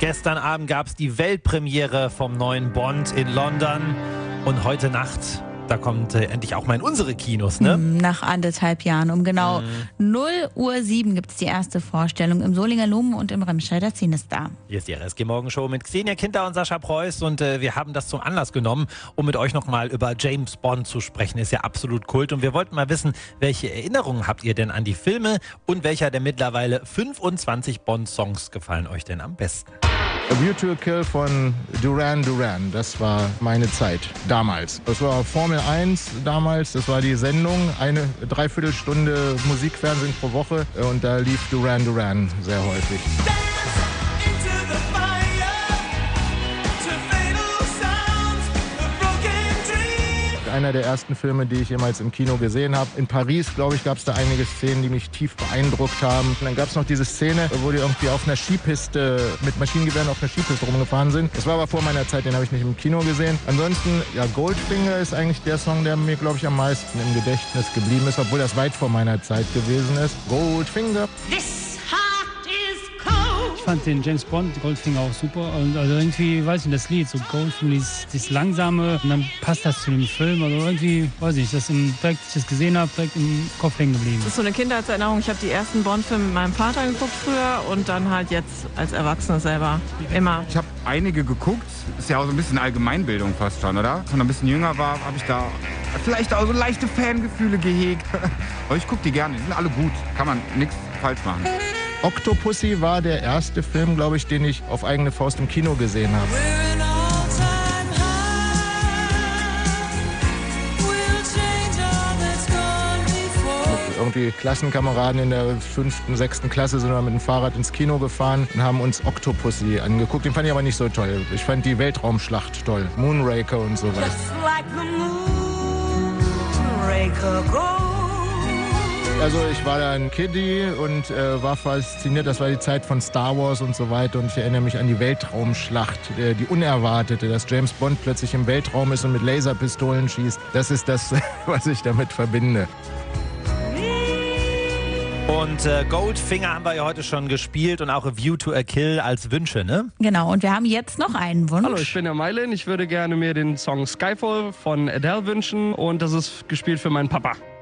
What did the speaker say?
Gestern Abend gab es die Weltpremiere vom neuen Bond in London. Und heute Nacht, da kommt endlich auch mal in unsere Kinos, ne? Nach 1,5 Jahren. Um genau 0:07 Uhr gibt es die erste Vorstellung im Solinger Lumen und im Remscheider Cinestar. Hier ist die RSG Morgenshow mit Xenia Kinter und Sascha Preuß. Und wir haben das zum Anlass genommen, um mit euch nochmal über James Bond zu sprechen. Ist ja absolut Kult. Und wir wollten mal wissen, welche Erinnerungen habt ihr denn an die Filme und welcher der mittlerweile 25 Bond-Songs gefallen euch denn am besten? A View to a Kill von Duran Duran, das war meine Zeit damals. Das war Formel 1 damals, das war die Sendung, eine Dreiviertelstunde Musikfernsehen pro Woche und da lief Duran Duran sehr häufig. Einer der ersten Filme, die ich jemals im Kino gesehen habe. In Paris, glaube ich, gab es da einige Szenen, die mich tief beeindruckt haben. Und dann gab es noch diese Szene, wo die irgendwie auf einer Skipiste mit Maschinengewehren auf einer Skipiste rumgefahren sind. Das war aber vor meiner Zeit, den habe ich nicht im Kino gesehen. Ansonsten, ja, Goldfinger ist eigentlich der Song, der mir, glaube ich, am meisten im Gedächtnis geblieben ist, obwohl das weit vor meiner Zeit gewesen ist. Goldfinger. Ich fand den James Bond, Goldfinger, auch super. Und also irgendwie, weiß ich nicht, das Lied, so Goldfinger, dieses Langsame, und dann passt das zu dem Film. Also irgendwie, weiß ich, direkt, als ich das gesehen habe, direkt im Kopf hängen geblieben. Das ist so eine Kindheitserinnerung. Ich habe die ersten Bond-Filme mit meinem Vater geguckt früher und dann halt jetzt als Erwachsener selber immer. Ich habe einige geguckt. Ist ja auch so ein bisschen Allgemeinbildung fast schon, oder? Als ich noch ein bisschen jünger war, habe ich da vielleicht auch so leichte Fangefühle gehegt. Aber ich gucke die gerne, die sind alle gut. Kann man nichts falsch machen. Octopussy war der erste Film, glaube ich, den ich auf eigene Faust im Kino gesehen habe. Irgendwie Klassenkameraden in der 5., 6. Klasse sind wir mit dem Fahrrad ins Kino gefahren und haben uns Octopussy angeguckt. Den fand ich aber nicht so toll. Ich fand die Weltraumschlacht toll. Moonraker und sowas. Also ich war da ein Kiddie und war fasziniert. Das war die Zeit von Star Wars und so weiter. Und ich erinnere mich an die Weltraumschlacht, die unerwartete, dass James Bond plötzlich im Weltraum ist und mit Laserpistolen schießt. Das ist das, was ich damit verbinde. Und Goldfinger haben wir ja heute schon gespielt und auch A View to a Kill als Wünsche, ne? Genau, und wir haben jetzt noch einen Wunsch. Hallo, ich bin der Mailin. Ich würde gerne mir den Song Skyfall von Adele wünschen und das ist gespielt für meinen Papa.